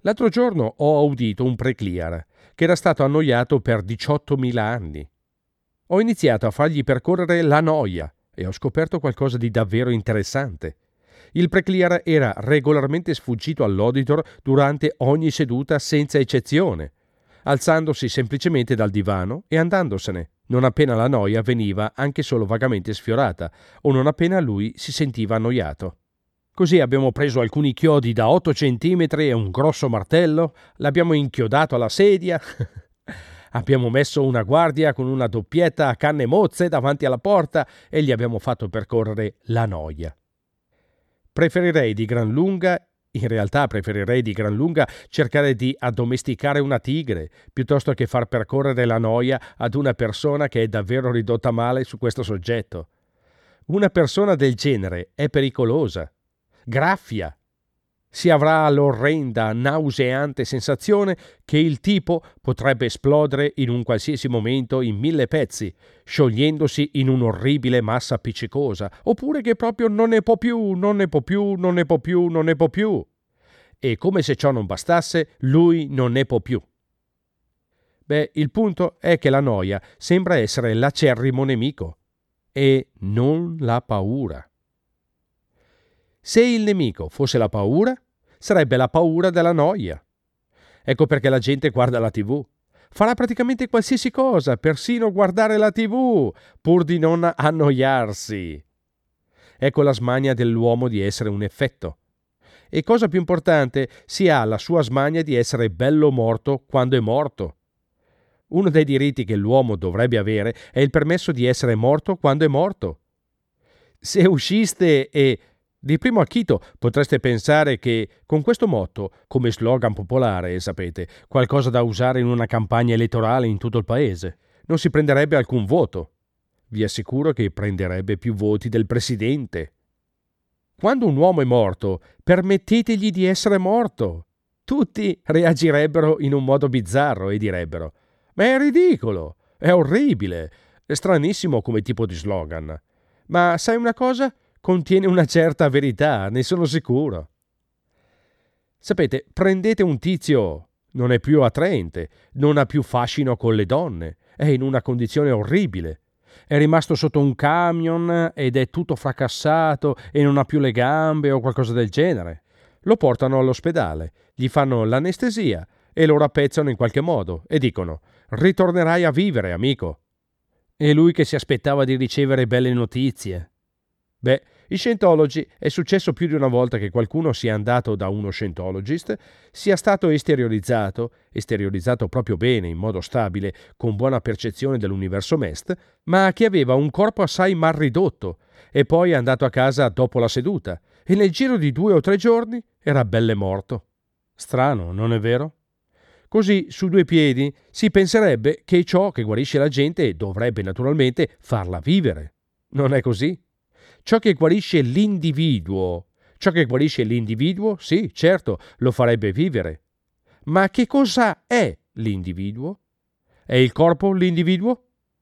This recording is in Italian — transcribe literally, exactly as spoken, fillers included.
L'altro giorno ho udito un precliar che era stato annoiato per diciottomila anni. Ho iniziato a fargli percorrere la noia e ho scoperto qualcosa di davvero interessante. Il precliar era regolarmente sfuggito all'auditor durante ogni seduta senza eccezione, alzandosi semplicemente dal divano e andandosene, non appena la noia veniva anche solo vagamente sfiorata o non appena lui si sentiva annoiato. Così abbiamo preso alcuni chiodi da otto centimetri e un grosso martello, l'abbiamo inchiodato alla sedia, abbiamo messo una guardia con una doppietta a canne mozze davanti alla porta e gli abbiamo fatto percorrere la noia. Preferirei di gran lunga, in realtà preferirei di gran lunga cercare di addomesticare una tigre, piuttosto che far percorrere la noia ad una persona che è davvero ridotta male su questo soggetto. Una persona del genere è pericolosa, graffia. Si avrà l'orrenda, nauseante sensazione che il tipo potrebbe esplodere in un qualsiasi momento in mille pezzi, sciogliendosi in un'orribile massa appiccicosa, oppure che proprio non ne può più, non ne può più, non ne può più, non ne può più. E come se ciò non bastasse, lui non ne può più. Beh, il punto è che la noia sembra essere l'acerrimo nemico e non la paura. Se il nemico fosse la paura, sarebbe la paura della noia. Ecco perché la gente guarda la tivù. Farà praticamente qualsiasi cosa, persino guardare la tivù, pur di non annoiarsi. Ecco la smania dell'uomo di essere un effetto. E cosa più importante, si ha la sua smania di essere bello morto quando è morto. Uno dei diritti che l'uomo dovrebbe avere è il permesso di essere morto quando è morto. Se usciste e di primo acchito potreste pensare che con questo motto, come slogan popolare, sapete, qualcosa da usare in una campagna elettorale in tutto il paese, non si prenderebbe alcun voto. Vi assicuro che prenderebbe più voti del presidente. Quando un uomo è morto, permettetegli di essere morto. Tutti reagirebbero in un modo bizzarro e direbbero: ma è ridicolo, è orribile, è stranissimo come tipo di slogan. Ma sai una cosa? Contiene una certa verità, ne sono sicuro. Sapete, prendete un tizio, non è più attraente, non ha più fascino con le donne, è in una condizione orribile. È rimasto sotto un camion ed è tutto fracassato e non ha più le gambe o qualcosa del genere. Lo portano all'ospedale, gli fanno l'anestesia e lo rappezzano in qualche modo e dicono: ritornerai a vivere, amico. E lui che si aspettava di ricevere belle notizie. Beh, i Scientology è successo più di una volta che qualcuno sia andato da uno Scientologist, sia stato esteriorizzato, esteriorizzato proprio bene, in modo stabile, con buona percezione dell'universo M E S T, ma che aveva un corpo assai mal ridotto e poi è andato a casa dopo la seduta e nel giro di due o tre giorni era belle morto. Strano, non è vero? Così, su due piedi, si penserebbe che ciò che guarisce la gente dovrebbe naturalmente farla vivere. Non è così? Ciò che guarisce l'individuo, ciò che guarisce l'individuo, sì, certo, lo farebbe vivere. Ma che cosa è l'individuo? È il corpo l'individuo?